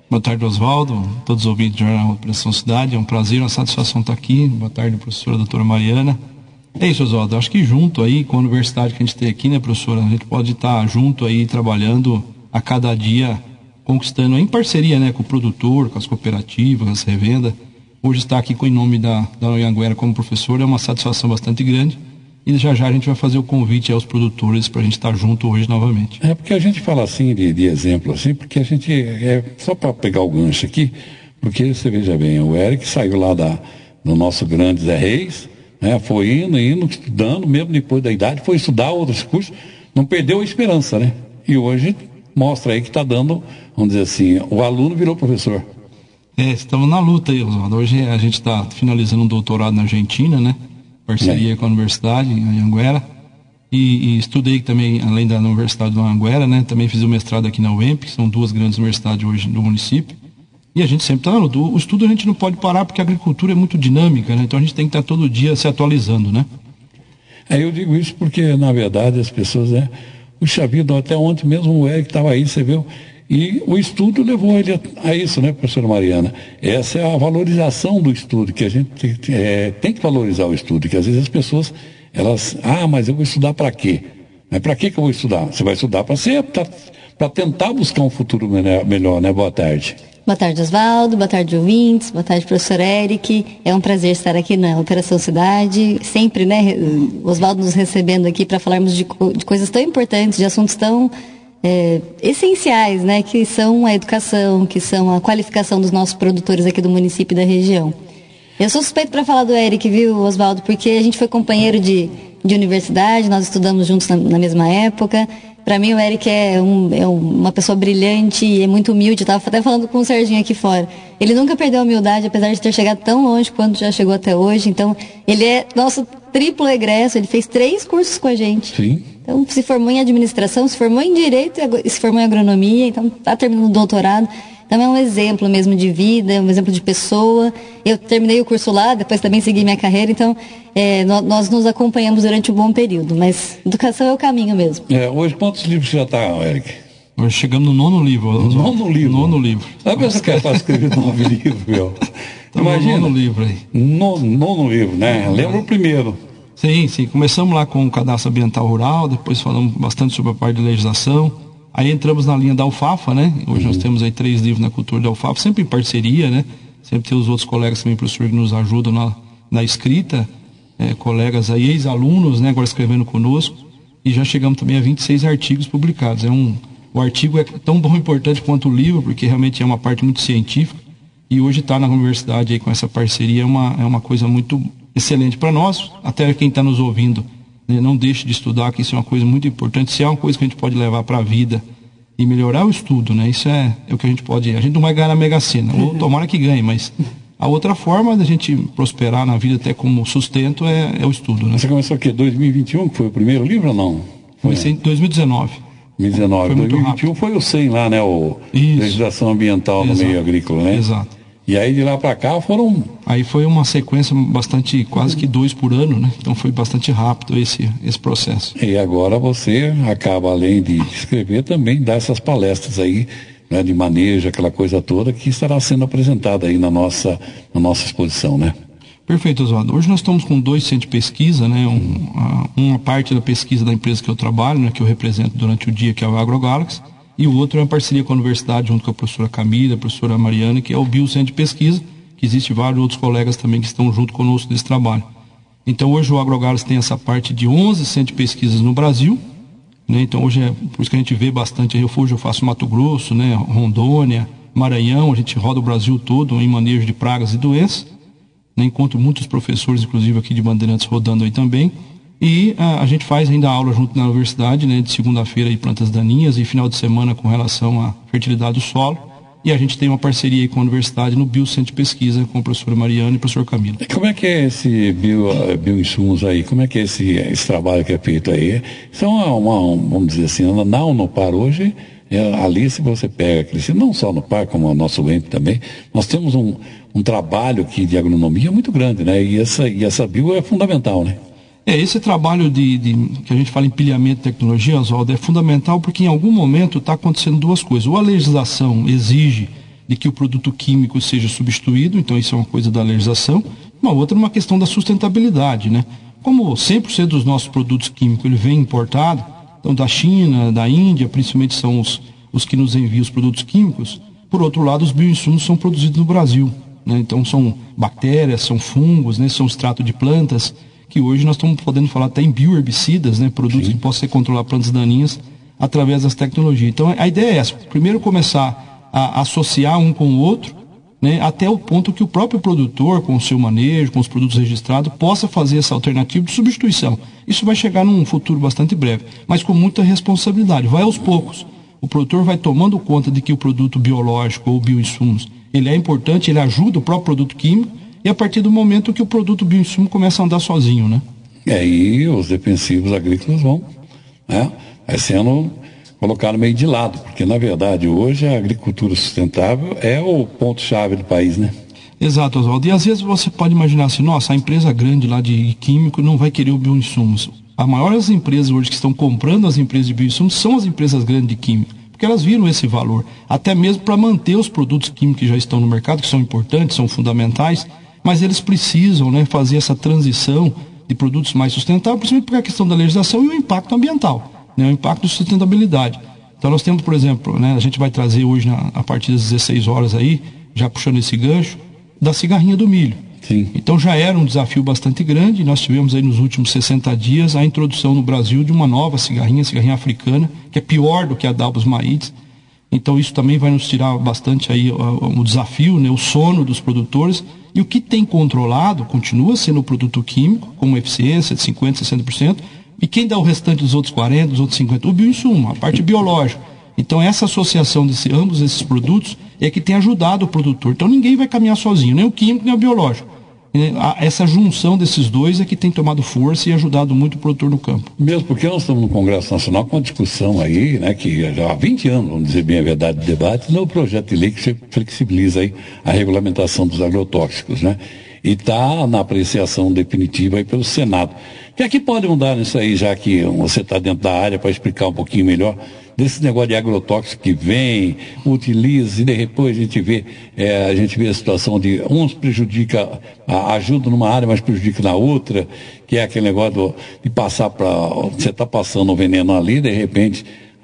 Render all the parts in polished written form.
Boa tarde, Oswaldo, todos os ouvintes do Jornal Operação Cidade. É um prazer, uma satisfação estar aqui. Boa tarde, professora doutora Mariana. É isso, Oswaldo. Acho que junto aí com a universidade que a gente tem aqui, né, professora, a gente pode estar junto aí trabalhando a cada dia, conquistando em parceria, né, com o produtor, com as cooperativas, com as revendas. Hoje estar aqui em nome da Anhanguera como professor é uma satisfação bastante grande. E já a gente vai fazer o convite aos produtores para a gente estar junto hoje novamente. É porque a gente fala assim de exemplo, assim, porque a gente, só para pegar o gancho aqui, porque você veja bem, o Eric saiu lá do nosso grande Zé Reis, né, foi indo, estudando, mesmo depois da idade, foi estudar outros cursos, não perdeu a esperança, né? E hoje mostra aí que está dando, vamos dizer assim, o aluno virou professor. Estamos na luta aí, Oswaldo. Hoje a gente está finalizando um doutorado na Argentina, né? Parceria com a universidade em Anhanguera, e estudei também, além da Universidade do Anhanguera, né, também fiz o mestrado aqui na UEMP, que são duas grandes universidades hoje do município, e a gente sempre está na luta. O estudo a gente não pode parar porque a agricultura é muito dinâmica, né, então a gente tem que estar todo dia se atualizando, né. Eu digo isso porque, na verdade, as pessoas, né, puxa vida, até ontem mesmo o Eric estava aí, você viu, e o estudo levou ele a isso, né, professora Mariana? Essa é a valorização do estudo, que a gente tem que valorizar o estudo, que às vezes as pessoas, elas, mas eu vou estudar para quê? Mas para que eu vou estudar? Você vai estudar para tentar buscar um futuro melhor, né? Boa tarde. Boa tarde, Oswaldo. Boa tarde, ouvintes. Boa tarde, professor Eric. É um prazer estar aqui na Operação Cidade. Sempre, né, Oswaldo nos recebendo aqui para falarmos de coisas tão importantes, de assuntos tão essenciais, né, que são a educação, que são a qualificação dos nossos produtores aqui do município e da região. Eu sou suspeito para falar do Eric, viu, Oswaldo, porque a gente foi companheiro de universidade, nós estudamos juntos na mesma época. Para mim, o Eric é uma pessoa brilhante e é muito humilde. Estava até falando com o Serginho aqui fora. Ele nunca perdeu a humildade, apesar de ter chegado tão longe quanto já chegou até hoje. Então, ele é nosso triplo egresso, ele fez 3 cursos com a gente. Sim. Então, se formou em administração, se formou em direito e se formou em agronomia, então está terminando o doutorado. Então é um exemplo mesmo de vida, um exemplo de pessoa. Eu terminei o curso lá, depois também segui minha carreira, então nós nos acompanhamos durante um bom período, mas educação é o caminho mesmo. Hoje quantos livros você já está, Eric? Hoje chegamos no 9º livro. Nono livro. Sabe essa que é para escrever 9 livros, meu? Imagina. No 9º livro aí. Nono livro, né? Lembra o primeiro. Sim. Começamos lá com o cadastro ambiental rural, depois falamos bastante sobre a parte de legislação. Aí entramos na linha da alfafa, né? Hoje nós temos aí 3 livros na cultura da alfafa, sempre em parceria, né? Sempre tem os outros colegas também, professor, que nos ajudam na escrita, colegas aí, ex-alunos, né? Agora escrevendo conosco. E já chegamos também a 26 artigos publicados. O artigo é tão bom e importante quanto o livro, porque realmente é uma parte muito científica. E hoje estar na universidade aí com essa parceria é uma coisa muito excelente para nós, até quem está nos ouvindo. Não deixe de estudar, que isso é uma coisa muito importante. Se é uma coisa que a gente pode levar para a vida e melhorar o estudo, né? Isso é o que a gente pode... A gente não vai ganhar na Mega Sena, ou tomara que ganhe, mas a outra forma da gente prosperar na vida, até como sustento, é o estudo, né? Você começou o quê? 2021, que foi o primeiro livro ou não? Comecei em 2019. 2021 foi o 100 lá, né? Legislação ambiental no meio agrícola, né? Exato. E aí de lá para cá foram... Aí foi uma sequência bastante, quase que 2 por ano, né? Então foi bastante rápido esse processo. E agora você acaba, além de escrever, também dar essas palestras aí, né, de manejo, aquela coisa toda, que estará sendo apresentada aí na nossa exposição, né? Perfeito, Oswaldo. Hoje nós estamos com 2 centros de pesquisa, né? Uma parte da pesquisa da empresa que eu trabalho, né, que eu represento durante o dia, que é o AgroGalaxy. E o outro é uma parceria com a universidade, junto com a professora Camila, a professora Mariana, que é o Biocentro de Pesquisa, que existe vários outros colegas também que estão junto conosco nesse trabalho. Então hoje o AgroGalaxy tem essa parte de 11 centros de pesquisas no Brasil, né? Então hoje por isso que a gente vê bastante, hoje eu faço Mato Grosso, né? Rondônia, Maranhão, a gente roda o Brasil todo em manejo de pragas e doenças, né? Encontro muitos professores, inclusive aqui de Bandeirantes, rodando aí também. E a gente faz ainda aula junto na universidade, né, de segunda-feira de plantas daninhas e final de semana com relação à fertilidade do solo. E a gente tem uma parceria aí com a universidade no Biocentro de Pesquisa com a professora Mariana e o professor Camilo. E como é que é esse bioinsumos aí? Como é que é esse trabalho que é feito aí? Isso é vamos dizer assim, na Unopar hoje, ali se você pega, não só no par, como o nosso UEMP também, nós temos um trabalho aqui de agronomia muito grande, né? E essa bio é fundamental, né? Esse trabalho que a gente fala em pilhamento de tecnologia, Oswaldo, é fundamental porque em algum momento está acontecendo 2 coisas. Ou a legislação exige de que o produto químico seja substituído, então isso é uma coisa da legislação. Uma outra é uma questão da sustentabilidade, né? Como 100% dos nossos produtos químicos ele vem importado, então da China, da Índia, principalmente são os que nos enviam os produtos químicos. Por outro lado, os bioinsumos são produzidos no Brasil, né? Então são bactérias, são fungos, né? São extrato de plantas, que hoje nós estamos podendo falar até em bioherbicidas, né? Produtos que possam controlar plantas daninhas através das tecnologias. Então a ideia é essa, primeiro começar a associar um com o outro, né, até o ponto que o próprio produtor, com o seu manejo, com os produtos registrados, possa fazer essa alternativa de substituição. Isso vai chegar num futuro bastante breve, mas com muita responsabilidade. Vai aos poucos. O produtor vai tomando conta de que o produto biológico ou bioinsumos, ele é importante, ele ajuda o próprio produto químico, e a partir do momento que o produto bioinsumo começa a andar sozinho, né? E aí os defensivos agrícolas vão, né, sendo colocar meio de lado, porque na verdade hoje a agricultura sustentável é o ponto-chave do país, né? Exato, Oswaldo. E às vezes você pode imaginar assim, nossa, a empresa grande lá de químico não vai querer o bioinsumos. As maiores empresas hoje que estão comprando as empresas de bioinsumos são as empresas grandes de química, porque elas viram esse valor, até mesmo para manter os produtos químicos que já estão no mercado, que são importantes, são fundamentais, mas eles precisam, né, fazer essa transição de produtos mais sustentáveis, principalmente por a questão da legislação e o impacto ambiental. O impacto de sustentabilidade. Então nós temos, por exemplo, né, a gente vai trazer hoje a partir das 16 horas aí, já puxando esse gancho, da cigarrinha do milho. Sim. Então já era um desafio bastante grande, nós tivemos aí nos últimos 60 dias a introdução no Brasil de uma nova cigarrinha africana, que é pior do que a Dalbos Maides. Então isso também vai nos tirar bastante aí o desafio, né, o sono dos produtores. E o que tem controlado continua sendo o produto químico, com uma eficiência de 50%, 60%, e quem dá o restante dos outros 40%, dos outros 50%? O bioinsumo, a parte biológica. Então essa associação de ambos esses produtos é que tem ajudado o produtor. Então ninguém vai caminhar sozinho, nem o químico nem o biológico. Essa junção desses dois é que tem tomado força e ajudado muito o produtor no campo. Mesmo porque nós estamos no Congresso Nacional com uma discussão aí, né, que já há 20 anos, vamos dizer bem a verdade, de debate, no projeto de lei que flexibiliza aí a regulamentação dos agrotóxicos, né? E está na apreciação definitiva aí pelo Senado. O que é que pode mudar nisso aí, já que você está dentro da área, para explicar um pouquinho melhor desse negócio de agrotóxico que vem, utiliza, e depois a gente vê a situação de uns prejudica, ajuda numa área, mas prejudica na outra, que é aquele negócio de passar para... Você está passando o veneno ali, de repente,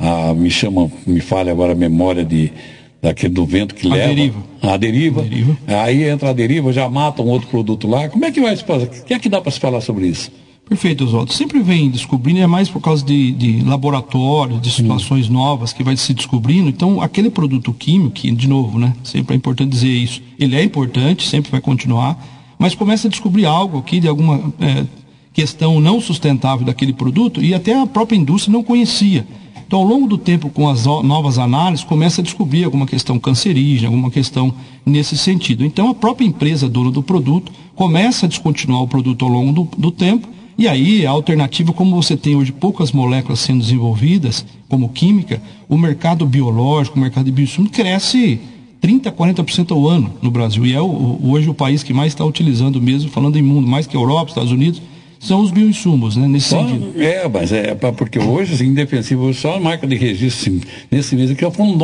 me falha agora a memória daquele do vento que leva. A deriva. Aí entra a deriva, já mata um outro produto lá. Como é que vai se fazer? O que é que dá para se falar sobre isso? Perfeito, Oswaldo. Sempre vem descobrindo, é mais por causa de laboratórios, de situações novas que vai se descobrindo. Então, aquele produto químico, que, de novo, né, sempre é importante dizer isso, ele é importante, sempre vai continuar, mas começa a descobrir algo aqui de alguma questão não sustentável daquele produto e até a própria indústria não conhecia. Então, ao longo do tempo, com as novas análises, começa a descobrir alguma questão cancerígena, alguma questão nesse sentido. Então, a própria empresa dona do produto começa a descontinuar o produto ao longo do tempo, e aí a alternativa, como você tem hoje poucas moléculas sendo desenvolvidas, como química, o mercado biológico, o mercado de bioinsumos cresce 30%, 40% ao ano no Brasil. E é hoje o país que mais está utilizando mesmo, falando em mundo, mais que a Europa, Estados Unidos, são os bioinsumos, né, nesse sentido. Mas porque hoje, assim, indefensível, só a marca de registro, assim, nesse mês aqui, foram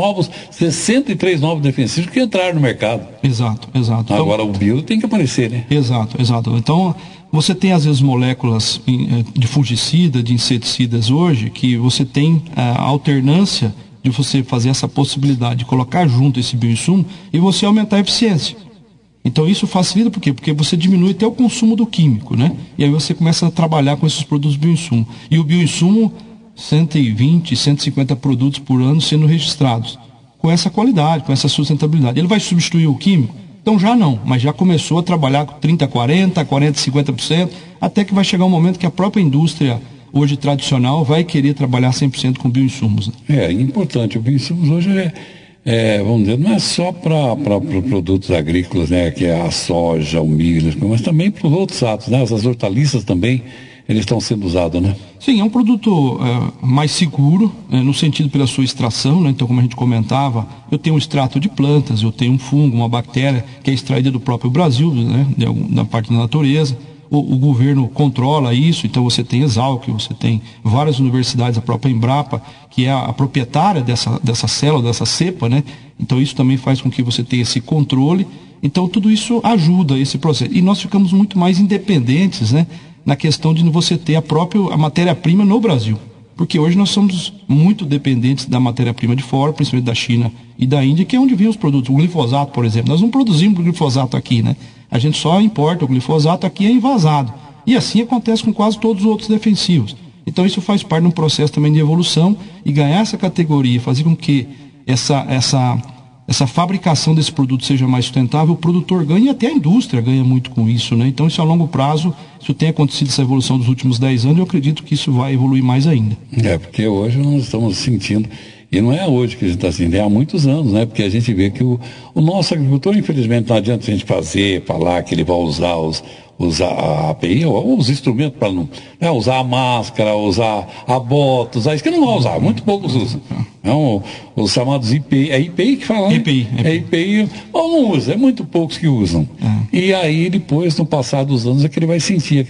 63 novos defensivos que entraram no mercado. Exato. Agora o bio tem que aparecer, né? Exato. Então, você tem às vezes moléculas de fungicida, de inseticidas hoje, que você tem a alternância de você fazer essa possibilidade de colocar junto esse bioinsumo e você aumentar a eficiência. Então isso facilita por quê? Porque você diminui até o consumo do químico, né? E aí você começa a trabalhar com esses produtos bioinsumo. E o bioinsumo, 120, 150 produtos por ano sendo registrados. Com essa qualidade, com essa sustentabilidade. Ele vai substituir o químico? Então já não, mas já começou a trabalhar com 30, 40, 40, 50%, até que vai chegar um momento que a própria indústria hoje tradicional vai querer trabalhar 100% com bioinsumos. Né? É importante. O bioinsumos hoje vamos dizer, não é só para produtos agrícolas, né, que é a soja, o milho, mas também para os outros atos, né, as hortaliças também, eles estão sendo usados, né? Sim, é um produto mais seguro, no sentido pela sua extração, né? Então, como a gente comentava, eu tenho um extrato de plantas, eu tenho um fungo, uma bactéria que é extraída do próprio Brasil, né, da parte da natureza. o governo controla isso, então você tem Exalc, você tem várias universidades, a própria Embrapa, que é a proprietária dessa célula, dessa cepa, né? Então isso também faz com que você tenha esse controle. Então tudo isso ajuda esse processo. E nós ficamos muito mais independentes, né, na questão de você ter a matéria-prima no Brasil. Porque hoje nós somos muito dependentes da matéria-prima de fora, principalmente da China e da Índia, que é onde vêm os produtos. O glifosato, por exemplo, nós não produzimos o glifosato aqui, né? A gente só importa o glifosato, aqui é envasado. E assim acontece com quase todos os outros defensivos. Então isso faz parte de um processo também de evolução, e ganhar essa categoria, fazer com que essa fabricação desse produto seja mais sustentável, o produtor ganha e até a indústria ganha muito com isso, né? Então isso a longo prazo, isso tem acontecido, essa evolução dos últimos 10 anos, eu acredito que isso vai evoluir mais ainda. Porque hoje nós estamos sentindo, e não é hoje que a gente está sentindo, é há muitos anos, né? Porque a gente vê que o nosso agricultor, infelizmente, não adianta a gente falar que ele vai usar a API, ou os instrumentos para não usar a máscara, usar a bota, usar isso que não vai usar, muito poucos usam. Então, os chamados IPI, é IPI que fala, né? IPI. É IPI, ou não usa, é muito poucos que usam. E aí, depois, no passar dos anos, é que ele vai sentir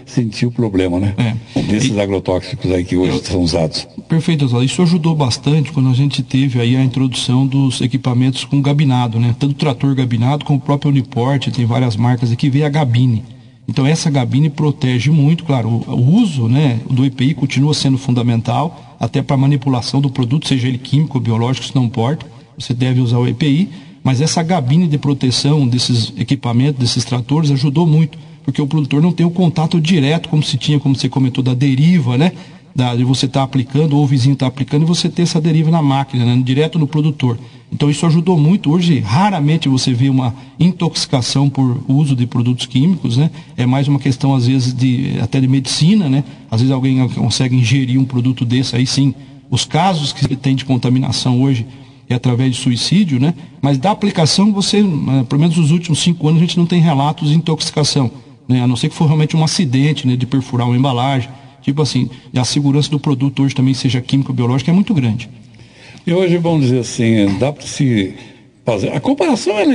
o problema, né? Desses agrotóxicos aí que hoje são usados. Perfeito, Oswaldo. Isso ajudou bastante quando a gente teve aí a introdução dos equipamentos com gabinado, né? Tanto o trator gabinado como o próprio Uniporte, tem várias marcas aqui, veio a gabine. Então essa gabine protege muito, claro, o uso, né, do EPI continua sendo fundamental, até para manipulação do produto, seja ele químico ou biológico, isso não importa, você deve usar o EPI, mas essa gabine de proteção desses equipamentos, desses tratores, ajudou muito, porque o produtor não tem o contato direto, como se tinha, como você comentou, da deriva, né, de você estar aplicando, ou o vizinho está aplicando, e você ter essa deriva na máquina, né, direto no produtor. Então isso ajudou muito. Hoje raramente você vê uma intoxicação por uso de produtos químicos, né? É mais uma questão às vezes até de medicina, né? Às vezes alguém consegue ingerir um produto desse, aí sim, os casos que tem de contaminação hoje é através de suicídio, né? Mas da aplicação você, pelo menos nos últimos 5 anos, a gente não tem relatos de intoxicação, né? A não ser que for realmente um acidente, né? De perfurar uma embalagem, tipo assim, a segurança do produto hoje também, seja químico ou biológico, é muito grande. E hoje, vamos dizer assim, dá para se fazer. A comparação, ela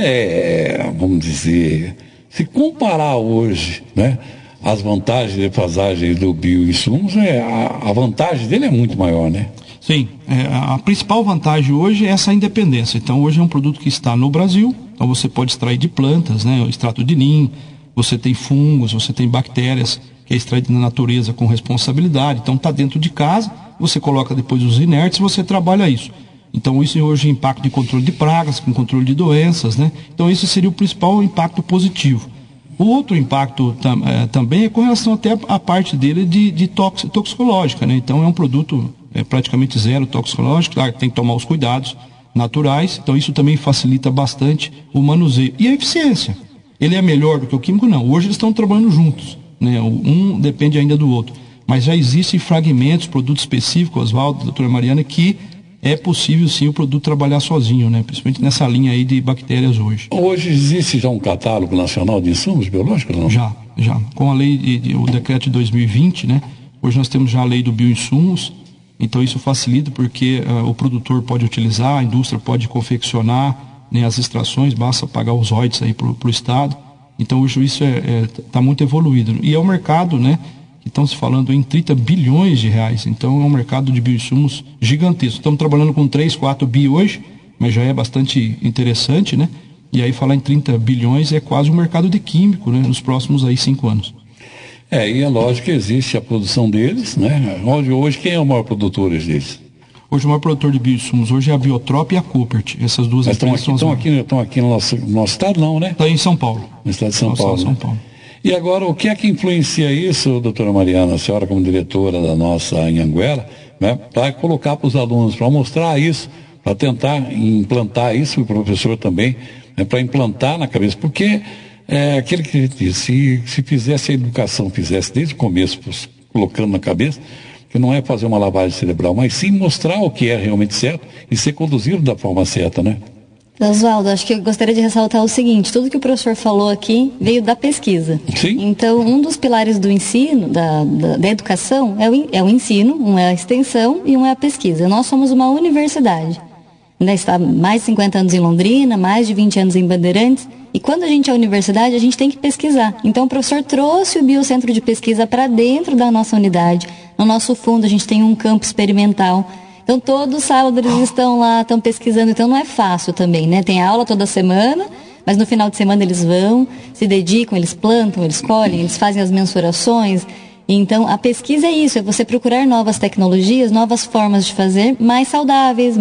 vamos dizer, se comparar hoje, né, as vantagens de defasagem do bioinsumos, a vantagem dele é muito maior, né? Sim, a principal vantagem hoje é essa independência. Então, hoje é um produto que está no Brasil, então você pode extrair de plantas, né, o extrato de NIM, você tem fungos, você tem bactérias que é extraído na natureza com responsabilidade, então está dentro de casa, você coloca depois os inertes e você trabalha isso. Então isso hoje é impacto de controle de pragas, com controle de doenças, né? Então esse seria o principal impacto positivo. O outro impacto também é com relação até à parte dele de toxicológica, né? Então é um produto praticamente zero toxicológico, claro, tem que tomar os cuidados naturais, então isso também facilita bastante o manuseio. E a eficiência, ele é melhor do que o químico? Não, hoje eles estão trabalhando juntos, né? Um depende ainda do outro, mas já existem fragmentos, produtos específicos, Oswaldo, doutora Mariana, que é possível sim o produto trabalhar sozinho, né? Principalmente nessa linha aí de bactérias hoje. Hoje existe já um catálogo nacional de insumos biológicos, não? Já. Com a lei, o decreto de 2020, né? Hoje nós temos já a lei do bioinsumos, então isso facilita porque o produtor pode utilizar, a indústria pode confeccionar, né, as extrações, basta pagar os royalties aí para o Estado. Então hoje isso está muito evoluído. E é um mercado, né? Estão se falando em 30 bilhões de reais, então é um mercado de bioinsumos gigantesco. Estamos trabalhando com 3, 4 bi hoje, mas já é bastante interessante, né? E aí falar em 30 bilhões é quase um mercado de químico, né? Nos próximos aí 5 anos. E é lógico que existe a produção deles, né? Hoje quem é o maior produtor deles? Hoje o maior produtor de bioinsumos hoje é a Biotrop e a Coopert. Essas duas empresas estão aqui no nosso estado, não, né? Está em São Paulo. No estado de São Paulo. São Paulo. E agora, o que é que influencia isso, doutora Mariana, a senhora como diretora da nossa Anhanguera, né, para colocar para os alunos, para mostrar isso, para tentar implantar isso, e o professor também, né, para implantar na cabeça, porque aquele que a gente disse, se fizesse a educação, fizesse desde o começo, colocando na cabeça, que não é fazer uma lavagem cerebral, mas sim mostrar o que é realmente certo e ser conduzido da forma certa, né? Oswaldo, acho que eu gostaria de ressaltar o seguinte, tudo que o professor falou aqui veio da pesquisa. Sim. Então, um dos pilares do ensino, da educação, é o ensino, um é a extensão e um é a pesquisa. Nós somos uma universidade. Ainda está mais de 50 anos em Londrina, mais de 20 anos em Bandeirantes, E quando a gente é universidade, a gente tem que pesquisar. Então o professor trouxe o Biocentro de Pesquisa para dentro da nossa unidade. No nosso fundo a gente tem um campo experimental. Então todo sábado eles estão lá, estão pesquisando. Então não é fácil também, né? Tem aula toda semana, mas no final de semana eles vão, se dedicam, eles plantam, eles colhem, eles fazem as mensurações. Então a pesquisa é isso, é você procurar novas tecnologias, novas formas de fazer, mais saudáveis,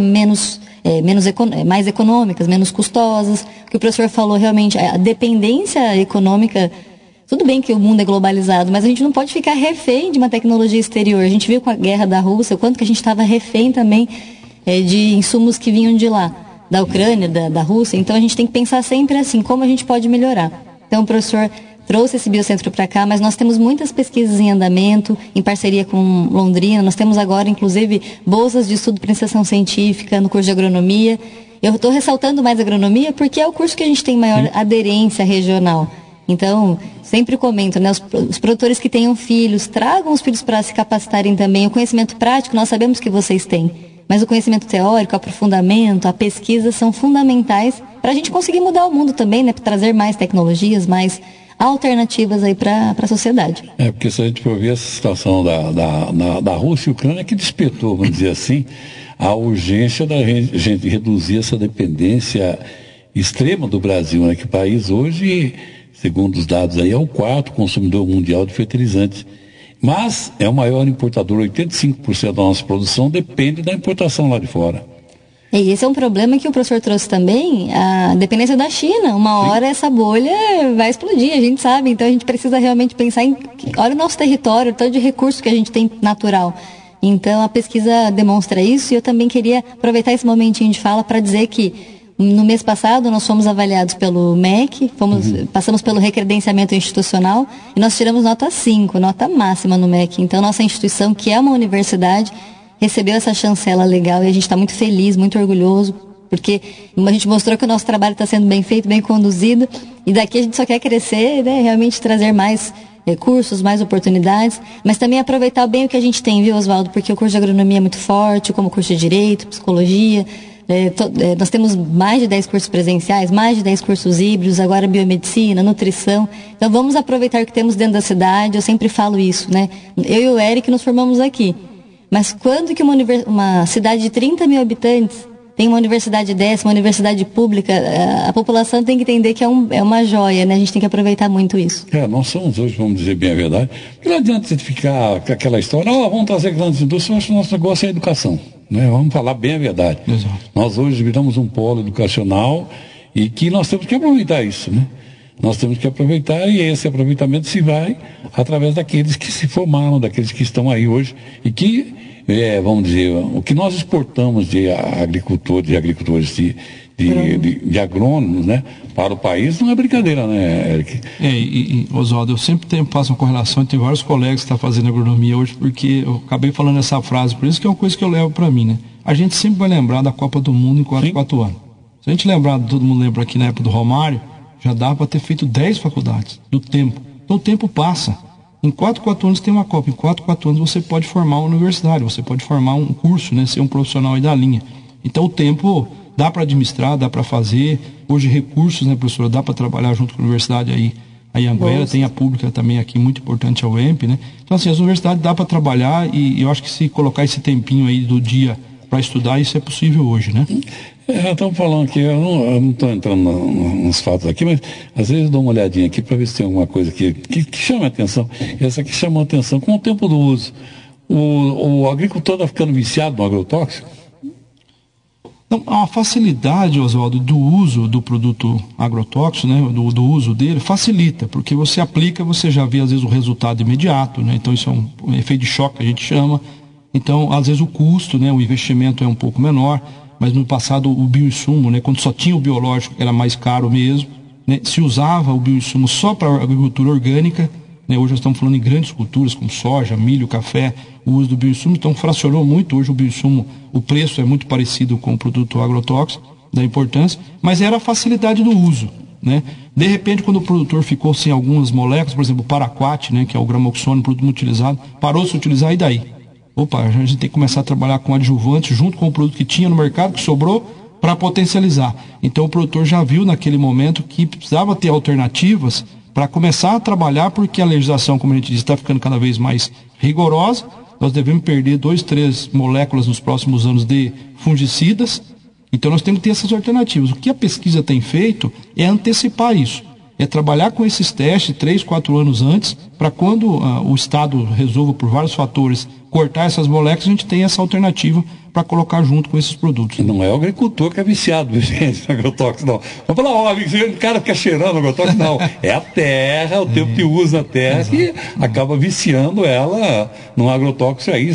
mais econômicas, menos custosas. O que o professor falou realmente, a dependência econômica, tudo bem que o mundo é globalizado, mas a gente não pode ficar refém de uma tecnologia exterior. A gente viu com a guerra da Rússia o quanto que a gente estava refém também de insumos que vinham de lá, da Ucrânia, da Rússia. Então a gente tem que pensar sempre assim, como a gente pode melhorar. Então o professor trouxe esse Biocentro para cá, mas nós temos muitas pesquisas em andamento, em parceria com Londrina. Nós temos agora, inclusive, bolsas de estudo para iniciação científica no curso de agronomia. Eu estou ressaltando mais agronomia porque é o curso que a gente tem maior aderência regional. Então, sempre comento, né, os produtores que tenham filhos, tragam os filhos para se capacitarem também. O conhecimento prático nós sabemos que vocês têm, mas o conhecimento teórico, o aprofundamento, a pesquisa são fundamentais para a gente conseguir mudar o mundo também, né, para trazer mais tecnologias, mais alternativas aí para a sociedade. Porque se a gente for ver essa situação da Rússia e Ucrânia, que despertou, vamos dizer assim, a urgência da gente reduzir essa dependência extrema do Brasil, né? Que o país hoje, segundo os dados aí, é o 4º consumidor mundial de fertilizantes. Mas é o maior importador, 85% da nossa produção depende da importação lá de fora. E esse é um problema que o professor trouxe também, a dependência da China. Uma hora essa bolha vai explodir, a gente sabe. Então a gente precisa realmente pensar em, olha o nosso território, o tanto de recurso que a gente tem natural. Então a pesquisa demonstra isso, e eu também queria aproveitar esse momentinho de fala para dizer que no mês passado nós fomos avaliados pelo MEC, passamos pelo recredenciamento institucional e nós tiramos nota 5, nota máxima no MEC. Então nossa instituição, que é uma universidade, recebeu essa chancela legal e a gente está muito feliz, muito orgulhoso, porque a gente mostrou que o nosso trabalho está sendo bem feito, bem conduzido, e daqui a gente só quer crescer, né, realmente trazer mais recursos, mais oportunidades, mas também aproveitar bem o que a gente tem, viu, Oswaldo? Porque o curso de agronomia é muito forte, como o curso de direito, psicologia, nós temos mais de 10 cursos presenciais, mais de 10 cursos híbridos, agora biomedicina, nutrição. Então vamos aproveitar o que temos dentro da cidade, eu sempre falo isso, né? Eu e o Eric nos formamos aqui. Mas quando que uma cidade de 30 mil habitantes tem uma universidade dessa, uma universidade pública, a população tem que entender que é uma joia, né? A gente tem que aproveitar muito isso. Nós somos hoje, vamos dizer bem a verdade, porque não adianta você ficar com aquela história, vamos trazer grandes indústrias, eu acho que o nosso negócio é a educação, né? Vamos falar bem a verdade. Exato. Nós hoje viramos um polo educacional e que nós temos que aproveitar isso, né? Nós temos que aproveitar, e esse aproveitamento se vai através daqueles que se formaram, daqueles que estão aí hoje e que, vamos dizer, o que nós exportamos de agricultores, de agrônomos, né, para o país, não é brincadeira, né, Eric? Oswaldo, eu sempre faço uma correlação, tem vários colegas que estão fazendo agronomia hoje, porque eu acabei falando essa frase, por isso que é uma coisa que eu levo para mim, né? A gente sempre vai lembrar da Copa do Mundo em 4 anos. Se a gente lembrar, todo mundo lembra aqui na época do Romário, já dá para ter feito 10 faculdades do tempo. Então o tempo passa. Em 4 anos tem uma Copa. Em 4 anos você pode formar uma universidade, você pode formar um curso, né? Ser um profissional aí da linha. Então o tempo dá para administrar, dá para fazer. Hoje recursos, né, professora? Dá para trabalhar junto com a universidade aí. A Anhanguera, tem a pública também aqui, muito importante, a UEMP, né? Então assim, as universidades dá para trabalhar, e eu acho que se colocar esse tempinho aí do dia para estudar, isso é possível hoje, né? Estamos falando aqui, eu não estou entrando nos fatos aqui, mas às vezes eu dou uma olhadinha aqui para ver se tem alguma coisa que chama a atenção. Essa aqui chamou a atenção. Com o tempo do uso, o agricultor está ficando viciado no agrotóxico? Então, a facilidade, Oswaldo, do uso do produto agrotóxico, né, do uso dele, facilita, porque você aplica, você já vê às vezes o resultado imediato, né? Então isso é um efeito de choque que a gente chama. Então, às vezes o custo, né, o investimento é um pouco menor. Mas no passado o bioinsumo, né, quando só tinha o biológico, era mais caro mesmo, né, se usava o bioinsumo só para a agricultura orgânica, né, hoje nós estamos falando em grandes culturas como soja, milho, café, o uso do bioinsumo, então fracionou muito hoje o bioinsumo, o preço é muito parecido com o produto agrotóxico, da importância, mas era a facilidade do uso, né? De repente, quando o produtor ficou sem algumas moléculas, por exemplo o paraquat, né, que é o gramoxone, produto muito utilizado, parou de se utilizar, e daí? Opa, a gente tem que começar a trabalhar com adjuvantes junto com o produto que tinha no mercado, que sobrou, para potencializar. Então o produtor já viu naquele momento que precisava ter alternativas para começar a trabalhar, porque a legislação, como a gente disse, está ficando cada vez mais rigorosa. Nós devemos perder 2, 3 moléculas nos próximos anos de fungicidas. Então nós temos que ter essas alternativas. O que a pesquisa tem feito é antecipar isso. É trabalhar com esses testes 3, 4 anos antes, para quando o Estado resolva, por vários fatores, cortar essas moléculas, a gente tem essa alternativa para colocar junto com esses produtos. Não é o agricultor que é viciado, gente, no agrotóxico, não. Vamos falar, o cara fica cheirando agrotóxico, não. É a terra, o tempo que usa a terra, que acaba viciando ela num agrotóxico. Aí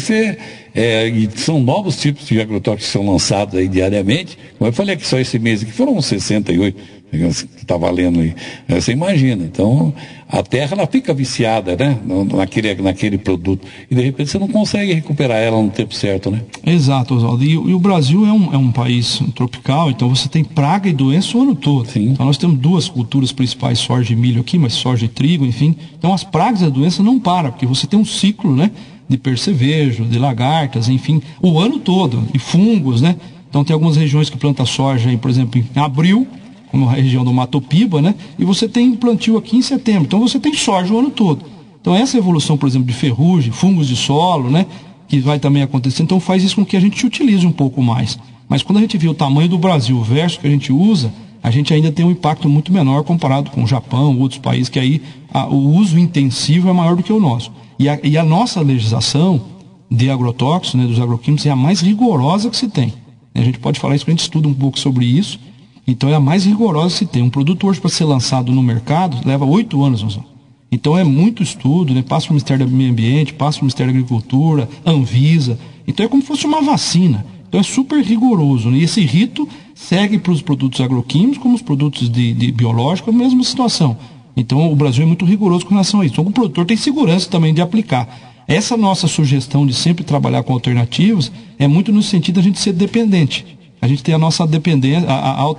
e são novos tipos de agrotóxicos que são lançados aí diariamente. Como eu falei aqui só esse mês aqui, foram 68 que está valendo aí. Você imagina. Então, a terra ela fica viciada, né? Naquele produto. E de repente você não consegue recuperar ela no tempo certo, né? Exato, Oswaldo. E o Brasil é um país tropical, então você tem praga e doença o ano todo. Sim. Então nós temos 2 culturas principais, soja e milho aqui, mas soja e trigo, enfim. Então as pragas e a doença não param, porque você tem um ciclo, né? De percevejo, de lagartas, enfim, o ano todo, e fungos, né? Então tem algumas regiões que plantam soja, por exemplo, em abril, como a região do Mato Piba, né? E você tem plantio aqui em setembro. Então você tem soja o ano todo. Então essa evolução, por exemplo, de ferrugem, fungos de solo, né? Que vai também acontecer. Então faz isso com que a gente utilize um pouco mais. Mas quando a gente vê o tamanho do Brasil versus o que a gente usa, a gente ainda tem um impacto muito menor comparado com o Japão, outros países, que aí o uso intensivo é maior do que o nosso. E a nossa legislação de agrotóxicos, né, dos agroquímicos, é a mais rigorosa que se tem. A gente pode falar isso, porque a gente estuda um pouco sobre isso. Então é a mais rigorosa que se tem. Um produto hoje para ser lançado no mercado leva 8 anos. Então é muito estudo, né? Passa para o Ministério do Meio Ambiente, passa para o Ministério da Agricultura, Anvisa. Então é como se fosse uma vacina. Então é super rigoroso, né? E esse rito segue para os produtos agroquímicos, como os produtos de biológicos, a mesma situação. Então o Brasil é muito rigoroso com relação a isso. Então o produtor tem segurança também de aplicar. Essa nossa sugestão de sempre trabalhar com alternativas é muito no sentido de a gente ser dependente. A gente tem a nossa dependência,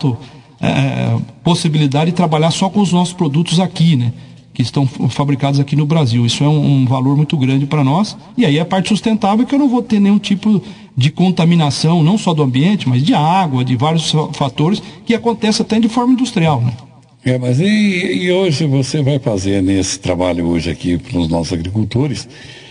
possibilidade de trabalhar só com os nossos produtos aqui, né? Que estão fabricados aqui no Brasil. Isso é um valor muito grande para nós. E aí a parte sustentável é que eu não vou ter nenhum tipo de contaminação, não só do ambiente, mas de água, de vários fatores, que acontece até de forma industrial, né? Mas e hoje você vai fazer nesse trabalho hoje aqui para os nossos agricultores,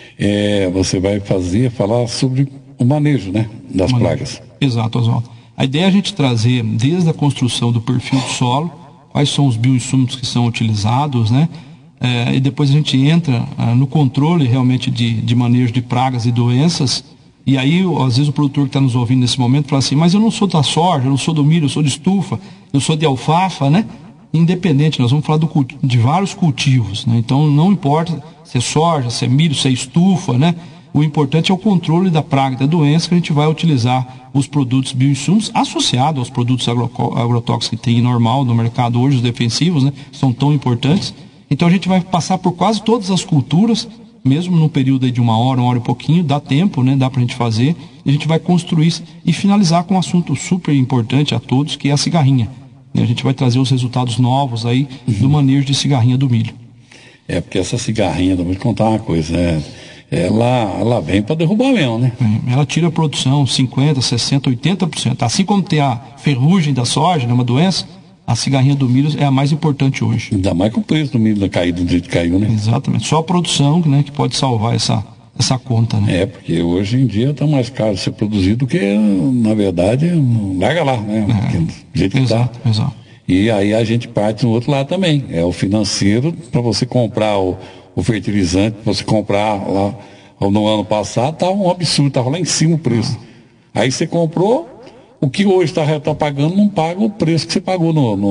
você vai falar sobre o manejo, né, das pragas. Exato, Oswaldo. A ideia é a gente trazer desde a construção do perfil do solo, quais são os bioinsumos que são utilizados, né? E depois a gente entra no controle realmente de manejo de pragas e doenças. E aí, às vezes, o produtor que está nos ouvindo nesse momento fala assim, mas eu não sou da soja, eu não sou do milho, eu sou de estufa, eu sou de alfafa, né? Independente, nós vamos falar de vários cultivos, né? Então não importa se é soja, se é milho, se é estufa, né? O importante é o controle da praga e da doença, que a gente vai utilizar os produtos bioinsumos associados aos produtos agrotóxicos que tem normal no mercado hoje, os defensivos, né? São tão importantes. Então a gente vai passar por quase todas as culturas, mesmo num período aí de uma hora e pouquinho, dá tempo, né? Dá pra gente fazer, e a gente vai construir e finalizar com um assunto super importante a todos, que é a cigarrinha. A gente vai trazer os resultados novos aí do manejo de cigarrinha do milho. Porque essa cigarrinha, vou te contar uma coisa, né? Ela vem para derrubar mesmo, né? Ela tira a produção 50%, 60%, 80%. Assim como tem a ferrugem da soja, né, uma doença, a cigarrinha do milho é a mais importante hoje. Ainda mais com o preço do milho caído do jeito que caiu, né? Exatamente. Só a produção, né, que pode salvar essa conta, né? Porque hoje em dia está mais caro ser produzido do que, na verdade, larga lá, né? Do jeito que exato, tá. Exato. E aí a gente parte no outro lado também. É o financeiro para você comprar o fertilizante, você comprar lá no ano passado, estava um absurdo, estava lá em cima o preço. Aí você comprou, o que hoje está pagando não paga o preço que você pagou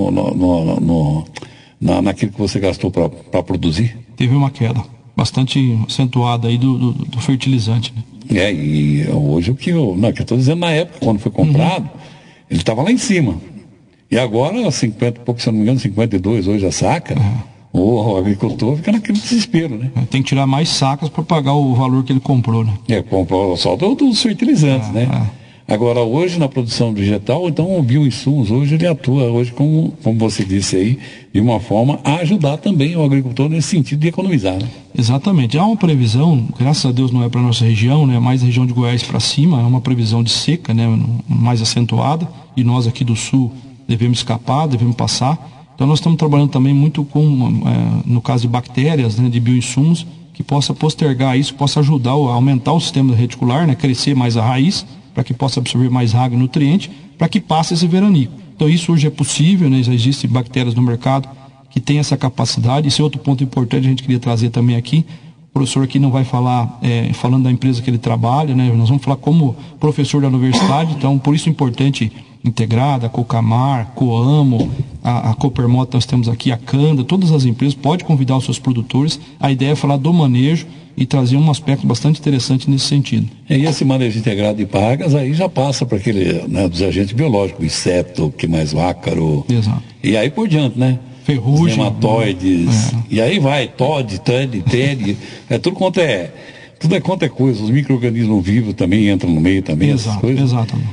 naquilo que você gastou para produzir. Teve uma queda bastante acentuada aí do fertilizante, né? E hoje que eu estou dizendo, na época, quando foi comprado, ele estava lá em cima. E agora, 50, pouco, se eu não me engano, 52 hoje a saca. O agricultor fica naquele desespero, né? Tem que tirar mais sacas para pagar o valor que ele comprou, né? Comprou só dos fertilizantes, né? Agora, hoje, na produção vegetal, então, o bioinsumos, hoje ele atua, hoje, como você disse aí, de uma forma a ajudar também o agricultor nesse sentido de economizar, né? Exatamente. Há uma previsão, graças a Deus não é para a nossa região, né, mais a região de Goiás para cima, é uma previsão de seca, né, mais acentuada, e nós aqui do sul devemos escapar, devemos passar. Então, nós estamos trabalhando também muito com, no caso de bactérias, né, de bioinsumos, que possa postergar isso, possa ajudar a aumentar o sistema reticular, né, crescer mais a raiz, para que possa absorver mais água e nutriente, para que passe esse veranico. Então isso hoje é possível, né? Já existem bactérias no mercado que têm essa capacidade. Esse é outro ponto importante, a gente queria trazer também aqui. O professor aqui não vai falar, falando da empresa que ele trabalha, né? Nós vamos falar como professor da universidade, então por isso é importante Integrada, a Cocamar, Coamo, a Coopermot, nós temos aqui a Canda, todas as empresas, pode convidar os seus produtores. A ideia é falar do manejo e trazer um aspecto bastante interessante nesse sentido. E esse manejo integrado de pragas aí já passa para aquele, né, dos agentes biológicos, inseto, que mais o ácaro. Exato. E aí por diante, né? Ferrugem. Os nematóides. E aí vai, tode, tede, tudo quanto é coisa. Os micro-organismos vivos também entram no meio também. Exato, essas coisas. Exatamente.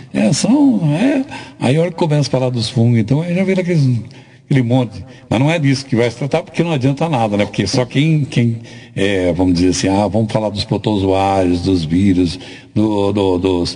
Aí a hora que começa a falar dos fungos, então aí já vira aquele monte. Mas não é disso que vai se tratar, porque não adianta nada, né? Porque só quem vamos dizer assim, vamos falar dos protozoários, dos vírus, dos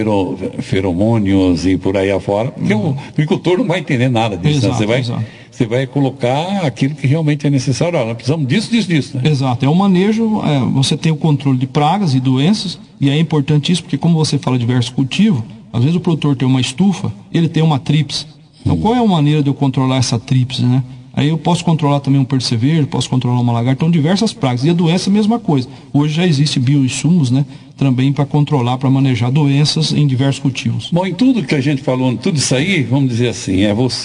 feromônios e por aí afora, porque o agricultor não vai entender nada disso. Exato, né? Você vai colocar aquilo que realmente é necessário. Nós precisamos disso, né? Exato. É o manejo, você tem o controle de pragas e doenças, e é importante isso, porque como você fala de diversos cultivos, às vezes o produtor tem uma estufa, ele tem uma tríplice. Então, qual é a maneira de eu controlar essa tríplice, né? Aí eu posso controlar também um percevejo, posso controlar uma lagarta, então diversas pragas. E a doença é a mesma coisa. Hoje já existe bioinsumos, né? Também para controlar, para manejar doenças em diversos cultivos. Bom, em tudo que a gente falou, tudo isso aí, vamos dizer assim,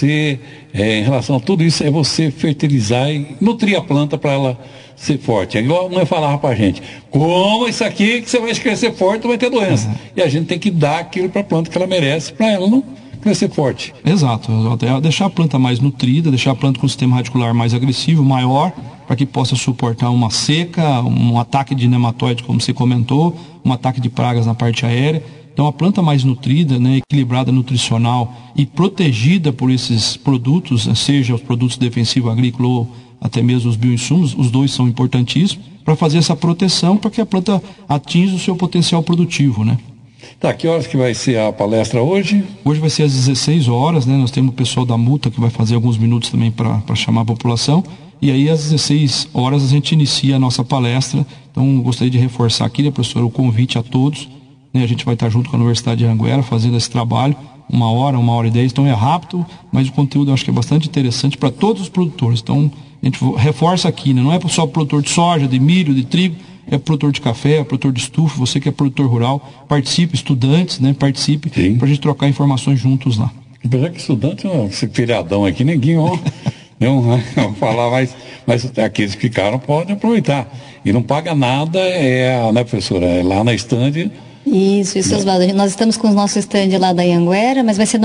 em relação a tudo isso, é você fertilizar e nutrir a planta para ela ser forte. É igual a mãe falava para a gente, coma isso aqui que você vai crescer forte, vai ter doença. E a gente tem que dar aquilo para a planta que ela merece, para ela não crescer forte. Exato. Deixar a planta mais nutrida, deixar a planta com o sistema radicular mais agressivo, maior, para que possa suportar uma seca, um ataque de nematóide, como você comentou, um ataque de pragas na parte aérea. Então a planta mais nutrida, né, equilibrada nutricional e protegida por esses produtos, seja os produtos defensivos agrícolas ou até mesmo os bioinsumos, os dois são importantíssimos para fazer essa proteção, para que a planta atinja o seu potencial produtivo, né? Tá, que horas que vai ser a palestra hoje? Hoje vai ser às 16 horas, né? Nós temos o pessoal da multa que vai fazer alguns minutos também para chamar a população. E aí às 16 horas a gente inicia a nossa palestra. Então gostaria de reforçar aqui, né, professor, o convite a todos. Né? A gente vai estar junto com a Universidade de Anhanguera fazendo esse trabalho. 1 hora e 10, então é rápido, mas o conteúdo eu acho que é bastante interessante para todos os produtores. Então a gente reforça aqui, né? Não é só produtor de soja, de milho, de trigo, é produtor de café, é produtor de estufa, você que é produtor rural, participe, estudantes, né? Participe, para a gente trocar informações juntos lá. Apesar que estudante, esse feriadão aqui, ninguém não falar, mas aqueles que ficaram podem aproveitar. E não paga nada, né, professora? É lá na estande. Isso, Oswaldo. Nós estamos com o nosso stand lá da Anhanguera, mas vai ser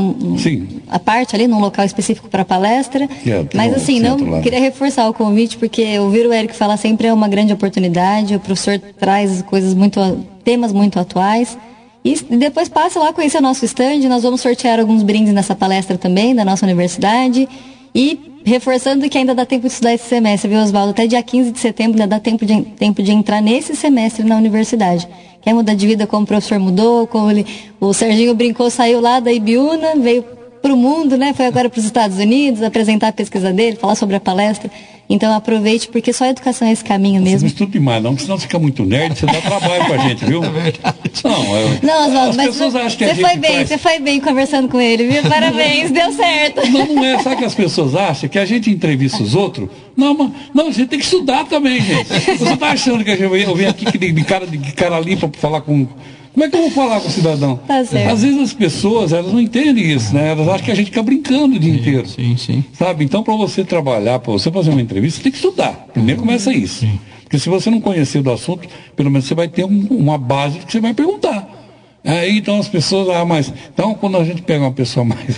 a parte ali, num local específico para a palestra. Mas assim, queria reforçar o convite, porque ouvir o Érico falar sempre é uma grande oportunidade. O professor traz temas muito atuais. E depois passe lá conhecer o nosso stand. Nós vamos sortear alguns brindes nessa palestra também, da nossa universidade. E reforçando que ainda dá tempo de estudar esse semestre, viu, Oswaldo? Até dia 15 de setembro ainda dá tempo de entrar nesse semestre na universidade. Quer mudar de vida como o professor mudou, o Serginho brincou, saiu lá da Ibiúna, veio para o mundo, né? Foi agora para os Estados Unidos apresentar a pesquisa dele, falar sobre a palestra. Então aproveite, porque só a educação é esse caminho mesmo. Você não estuda demais, não, porque senão fica muito nerd, você dá trabalho pra gente, viu? É verdade. Não, Oswaldo, mas você foi bem conversando com ele, viu? Parabéns, deu certo. Não é, sabe que as pessoas acham que a gente entrevista os outros? Não, a gente tem que estudar também, gente. Você tá achando que eu venho aqui de cara limpa pra falar com... Como é que eu vou falar com o cidadão? Tá certo. Às vezes as pessoas, elas não entendem isso, né? Elas acham que a gente fica brincando o dia inteiro. Sim. Sabe? Então, para você trabalhar, para você fazer uma entrevista, você tem que estudar. Primeiro começa isso. Sim. Porque se você não conhecer do assunto, pelo menos você vai ter uma base que você vai perguntar. Aí, então, as pessoas... Então, quando a gente pega uma pessoa mais,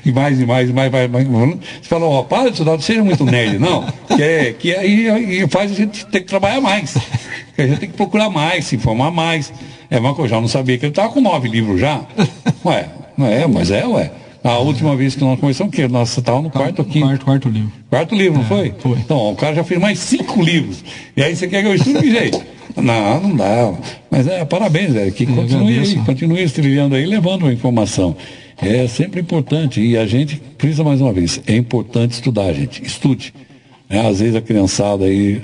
você fala, para de estudar, não seja muito nerd, não. Que aí faz a gente ter que trabalhar mais. A gente tem que procurar mais, se informar mais. Mas eu já não sabia que ele estava com 9 livros já. Ué, não é, mas ué. A última vez que nós começamos, que nós estávamos no quarto ou quinto? Quarto livro. Quarto livro, não foi? Foi. Então, o cara já fez mais 5 livros. E aí você quer que eu estude de jeito? Não dá. Mas parabéns, velho, que continue trilhando aí, levando a informação. É sempre importante. E a gente, frisa mais uma vez, é importante estudar, gente. Estude. Às vezes a criançada aí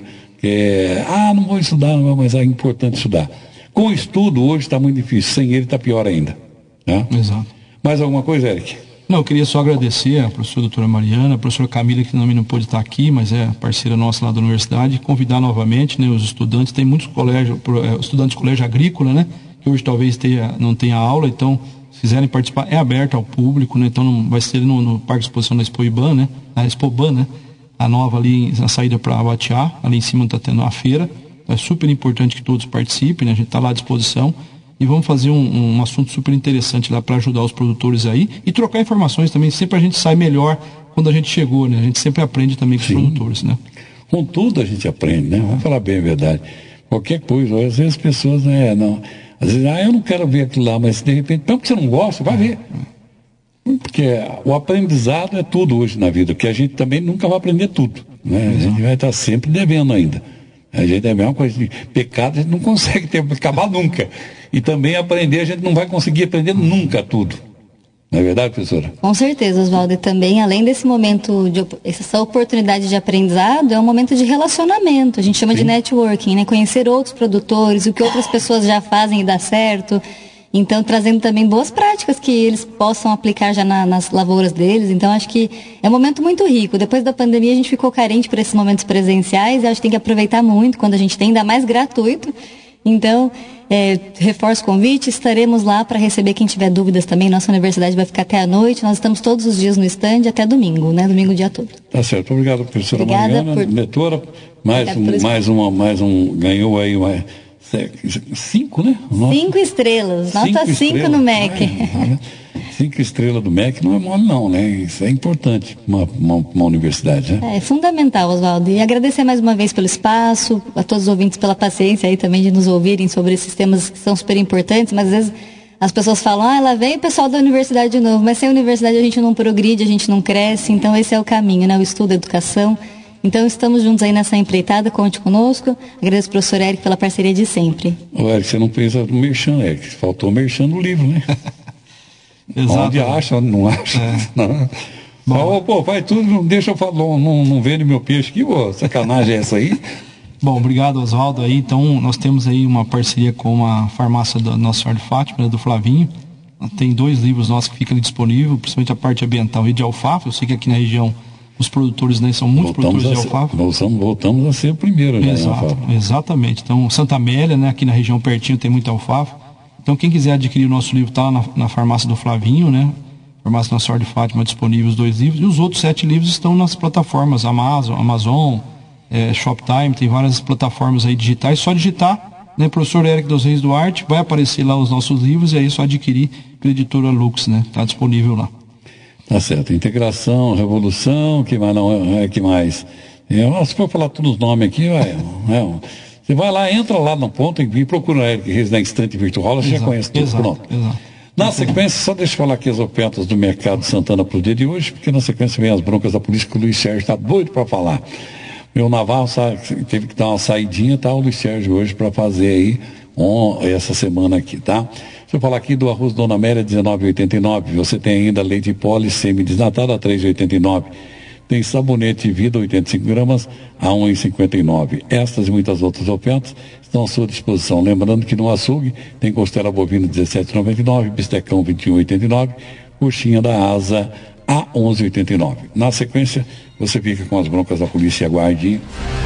não vou estudar, não, mas é importante estudar. Com o estudo, hoje está muito difícil. Sem ele está pior ainda. Né? Exato. Mais alguma coisa, Eric? Não, eu queria só agradecer a professora doutora Mariana, a professora Camila, que também não pôde estar aqui, mas é parceira nossa lá da universidade, e convidar novamente, né, os estudantes. Tem muitos colégios, estudantes de colégio agrícola, né, que hoje talvez não tenha aula, então, se quiserem participar, é aberto ao público, né, então não vai ser no Parque de Exposição da Expoban, né, a Expoban, né, a nova ali, na saída para Abatiá, ali em cima está tendo a feira. É super importante que todos participem, né, a gente está lá à disposição. E vamos fazer um assunto super interessante lá para ajudar os produtores aí e trocar informações também. Sempre a gente sai melhor quando a gente chegou, né? A gente sempre aprende também com os produtores, né? Com tudo a gente aprende, né? Vamos falar bem a verdade. Qualquer coisa, às vezes as pessoas, às vezes, eu não quero ver aquilo lá, mas de repente, mesmo que você não gosta, vai ver. Porque o aprendizado é tudo hoje na vida, porque a gente também nunca vai aprender tudo, né? A gente vai estar sempre devendo ainda. A gente é a mesma coisa de pecado, a gente não consegue acabar nunca. E também aprender, a gente não vai conseguir aprender nunca tudo. Não é verdade, professora? Com certeza, Oswaldo. E também, além desse momento, essa oportunidade de aprendizado, é um momento de relacionamento. A gente chama de networking, né? Conhecer outros produtores, o que outras pessoas já fazem e dá certo. Então, trazendo também boas práticas que eles possam aplicar já nas lavouras deles. Então, acho que é um momento muito rico. Depois da pandemia, a gente ficou carente por esses momentos presenciais. E acho que tem que aproveitar muito quando a gente tem, ainda mais gratuito. Então, reforço o convite. Estaremos lá para receber quem tiver dúvidas também. Nossa universidade vai ficar até a noite. Nós estamos todos os dias no stand até domingo, né? Domingo o dia todo. Tá certo. Obrigado, professora Mariana, leitora. Mais um, ganhou aí 5, né? 5 estrelas. Nota 5 no MEC. 5 estrelas do MEC não é mole não, né? Isso é importante uma universidade, né? É fundamental, Oswaldo. E agradecer mais uma vez pelo espaço, a todos os ouvintes pela paciência aí também de nos ouvirem sobre esses temas que são super importantes, mas às vezes as pessoas falam, lá vem o pessoal da universidade de novo, mas sem a universidade a gente não progride, a gente não cresce, então esse é o caminho, né? O estudo, a educação. Então, estamos juntos aí nessa empreitada, conte conosco. Agradeço ao professor Eric pela parceria de sempre. Ô, Eric, você não fez o merchan, Eric. Faltou o merchan no livro, né? Exato. Onde acha, onde não acha. Não. Bom, vai tudo, não deixa eu falar, não vende meu peixe aqui, sacanagem é essa aí? Bom, obrigado, Oswaldo. Aí, então, nós temos aí uma parceria com a farmácia da Nossa Senhora de Fátima, né, do Flavinho. Tem 2 livros nossos que ficam disponíveis, principalmente a parte ambiental e de alfafa. Eu sei que aqui na região os produtores, né, são muitos produtores de alfafa. Voltamos a ser o primeiro, né? Exatamente. Então, Santa Amélia, né, aqui na região pertinho tem muita alfafa. Então, quem quiser adquirir o nosso livro está lá na farmácia do Flavinho, né? Farmácia Nossa Senhora de Fátima, disponível os 2 livros. E os outros 7 livros estão nas plataformas Amazon, Shoptime, tem várias plataformas aí digitais. Só digitar, né, professor Eric dos Reis Duarte, vai aparecer lá os nossos livros e aí é só adquirir pela editora Lux, né? Está disponível lá. Tá certo. Integração, revolução, que mais não que mais? Se for falar todos os nomes aqui, você vai lá, entra lá no ponto e procura a Eric Reis na Estante Virtual, você já conhece tudo. Pronto. Exato. Na sequência, só deixa eu falar aqui as ofertas do Mercado Santana para o dia de hoje, porque na sequência vem as broncas da polícia que o Luiz Sérgio está doido para falar. Meu Navarro teve que dar uma saidinha, tá? O Luiz Sérgio hoje para fazer aí essa semana aqui, tá? Deixa eu falar aqui do arroz Dona Amélia, R$19,89. Você tem ainda leite poli semi-desnatado a R$3,89. Tem sabonete Vida, 85 gramas, a R$1,59. Estas e muitas outras ofertas estão à sua disposição. Lembrando que no açougue tem costela bovina R$17,99, bistecão R$21,89, coxinha da asa a R$11,89. Na sequência, você fica com as broncas da polícia e aguarde.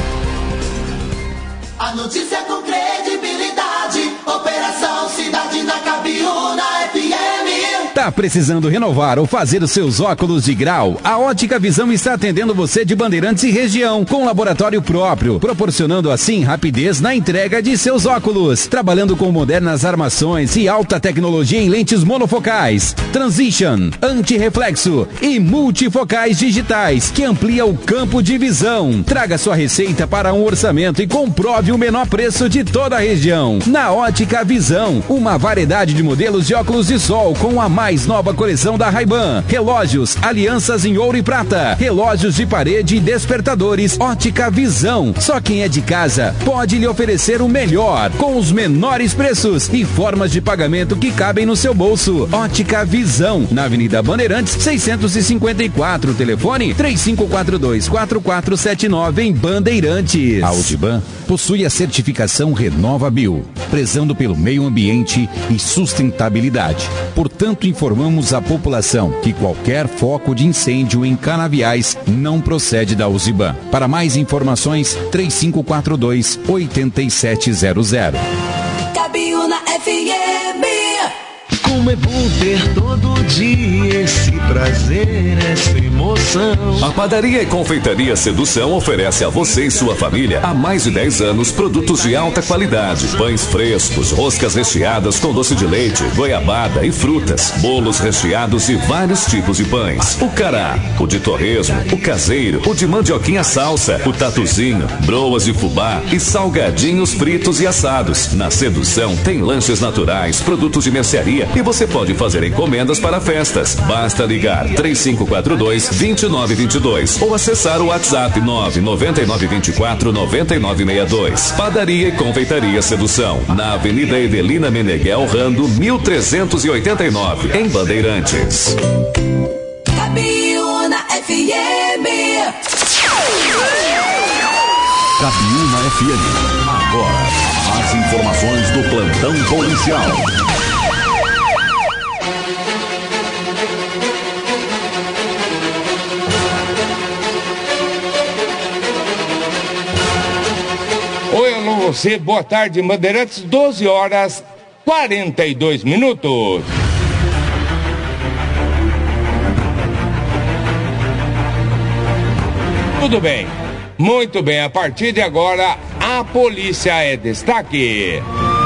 A notícia com credibilidade, Operação Cidade na Cabiúna FM. Tá Tá precisando renovar ou fazer os seus óculos de grau? A Ótica Visão está atendendo você de Bandeirantes e região, com laboratório próprio, proporcionando assim rapidez na entrega de seus óculos. Trabalhando com modernas armações e alta tecnologia em lentes monofocais, Transition, anti-reflexo e multifocais digitais, que amplia o campo de visão. Traga sua receita para um orçamento e comprove o menor preço de toda a região. Na Ótica Visão, uma variedade de modelos de óculos de sol com a mais nova coleção da Ray-Ban. Relógios, alianças em ouro e prata, relógios de parede e despertadores. Ótica Visão. Só quem é de casa pode lhe oferecer o melhor, com os menores preços e formas de pagamento que cabem no seu bolso. Ótica Visão, na Avenida Bandeirantes, 654, telefone 3542-4479 em Bandeirantes. A Ultiban possui a certificação RenovaBio, prezando pelo meio ambiente e sustentabilidade. Portanto, informamos à população que qualquer foco de incêndio em canaviais não procede da Ultiban. Para mais informações, 3542-8700. Cabiúna FM. Como é bom ter todo dia esse prazer, essa emoção. A Padaria e Confeitaria Sedução oferece a você e sua família há mais de 10 anos produtos de alta qualidade, pães frescos, roscas recheadas com doce de leite, goiabada e frutas, bolos recheados e vários tipos de pães. O cará, o de torresmo, o caseiro, o de mandioquinha salsa, o tatuzinho, broas de fubá e salgadinhos fritos e assados. Na Sedução tem lanches naturais, produtos de mercearia e você pode fazer encomendas para festas. Basta ligar 3542-2922 ou acessar o WhatsApp 99924-9962. Padaria e Confeitaria Sedução, na Avenida Edelina Meneghel Rando, 1389, em Bandeirantes. Cabiúna FM. Cabiúna FM. Agora, as informações do plantão policial. Oi, alô, você, boa tarde, Bandeirantes, 12 horas 42 minutos. Tudo bem, muito bem, a partir de agora, a polícia é destaque.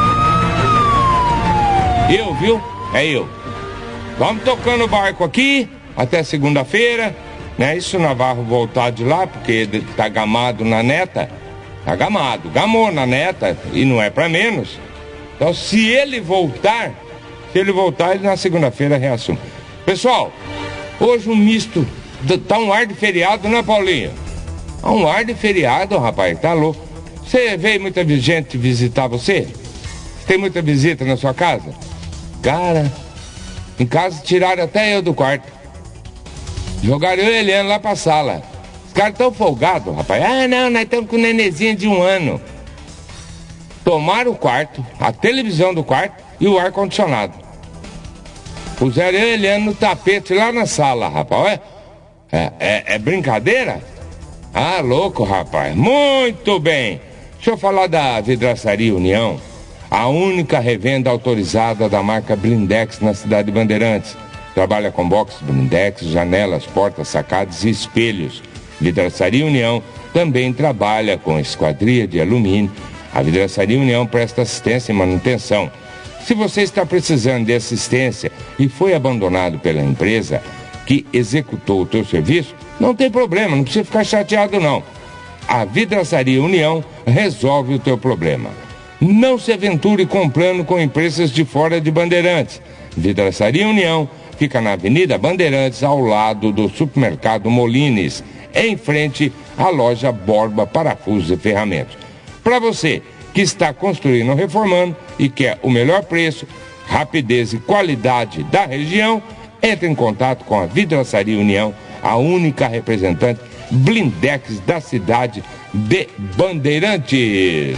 Eu, viu? É eu. Vamos tocando o barco aqui, até segunda-feira, né? Isso Navarro voltar de lá, porque ele tá gamado na neta. Tá gamado, gamou na neta, e não é pra menos. Então, se ele voltar, ele na segunda-feira reassume. Pessoal, hoje um misto, tá um ar de feriado, né, Paulinho? Tá um ar de feriado, rapaz, tá louco. Você veio muita gente visitar você? Tem muita visita na sua casa? Cara, em casa tiraram até eu do quarto. Jogaram eu e Eliane lá pra sala. Os caras tão folgados, rapaz. Ah, não, nós estamos com um nenenzinho de 1 ano. Tomaram o quarto, a televisão do quarto e o ar-condicionado. Puseram eu e Eliane no tapete lá na sala, rapaz. É brincadeira? Ah, louco, rapaz. Muito bem. Deixa eu falar da Vidraçaria União, a única revenda autorizada da marca Blindex na cidade de Bandeirantes. Trabalha com box Blindex, janelas, portas, sacadas e espelhos. Vidraçaria União também trabalha com esquadria de alumínio. A Vidraçaria União presta assistência e manutenção. Se você está precisando de assistência e foi abandonado pela empresa que executou o teu serviço, não tem problema, não precisa ficar chateado não. A Vidraçaria União resolve o teu problema. Não se aventure comprando com empresas de fora de Bandeirantes. Vidraçaria União fica na Avenida Bandeirantes, ao lado do supermercado Molines, em frente à loja Borba Parafusos e Ferramentas. Para você que está construindo ou reformando e quer o melhor preço, rapidez e qualidade da região, entre em contato com a Vidraçaria União, a única representante Blindex da cidade de Bandeirantes.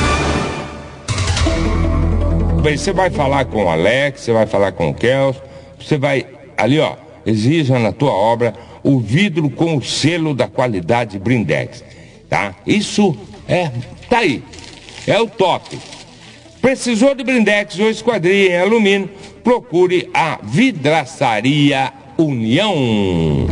Bem, você vai falar com o Alex, você vai falar com o Kelso, você vai ali, ó, exija na tua obra o vidro com o selo da qualidade Blindex, tá? Isso tá aí, é o top. Precisou de Blindex ou esquadria em alumínio, procure a Vidraçaria União.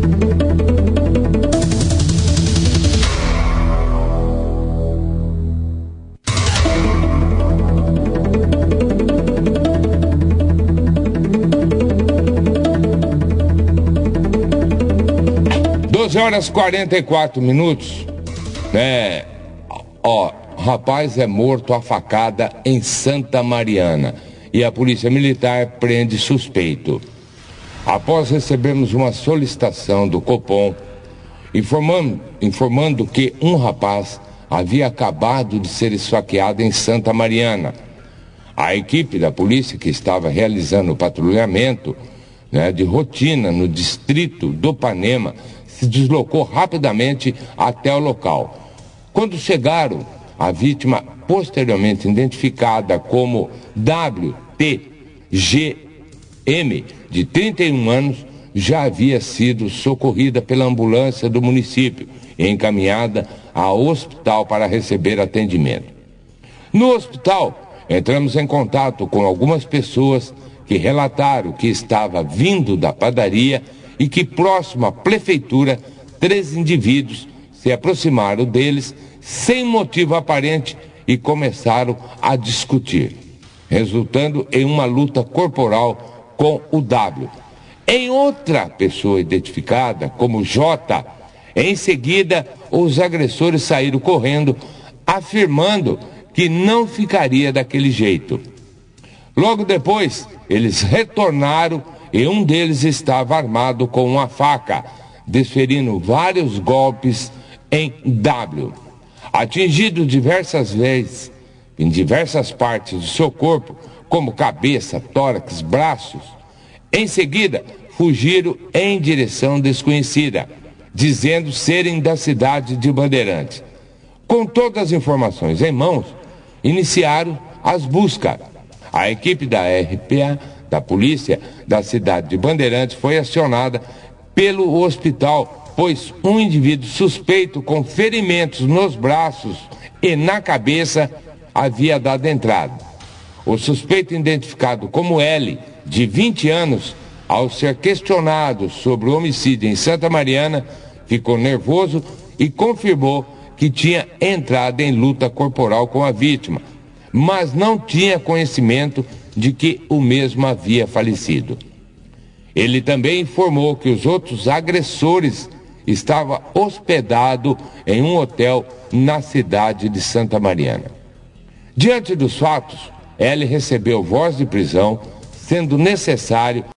Horas 44 minutos, né? Rapaz é morto a facada em Santa Mariana e a Polícia Militar prende suspeito. Após recebermos uma solicitação do Copom informando que um rapaz havia acabado de ser esfaqueado em Santa Mariana. A equipe da polícia que estava realizando o patrulhamento, né, de rotina no distrito do Panema se deslocou rapidamente até o local. Quando chegaram, a vítima, posteriormente identificada como WTGM, de 31 anos, já havia sido socorrida pela ambulância do município e encaminhada ao hospital para receber atendimento. No hospital, entramos em contato com algumas pessoas que relataram que estava vindo da padaria e que, próximo à prefeitura, 3 indivíduos se aproximaram deles sem motivo aparente e começaram a discutir, resultando em uma luta corporal com o W. Em outra pessoa identificada como J, em seguida os agressores saíram correndo, afirmando que não ficaria daquele jeito. Logo depois, eles retornaram e um deles estava armado com uma faca, desferindo vários golpes em W. Atingido diversas vezes em diversas partes do seu corpo, como cabeça, tórax, braços, em seguida fugiram em direção desconhecida, dizendo serem da cidade de Bandeirantes. Com todas as informações em mãos, iniciaram as buscas. A equipe da RPA, da polícia da cidade de Bandeirantes, foi acionada pelo hospital, pois um indivíduo suspeito com ferimentos nos braços e na cabeça havia dado entrada. O suspeito, identificado como L, de 20 anos, ao ser questionado sobre o homicídio em Santa Mariana, ficou nervoso e confirmou que tinha entrado em luta corporal com a vítima, mas não tinha conhecimento de que o mesmo havia falecido. Ele também informou que os outros agressores estavam hospedados em um hotel na cidade de Santa Mariana. Diante dos fatos, ele recebeu voz de prisão, sendo necessário